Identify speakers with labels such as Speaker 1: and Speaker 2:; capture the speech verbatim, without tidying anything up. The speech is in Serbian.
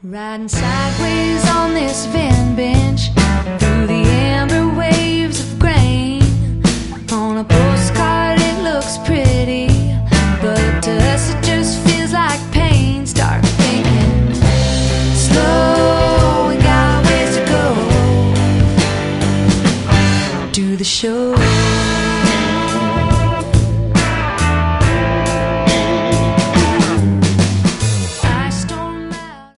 Speaker 1: Riding sideways on this van bench through the amber way.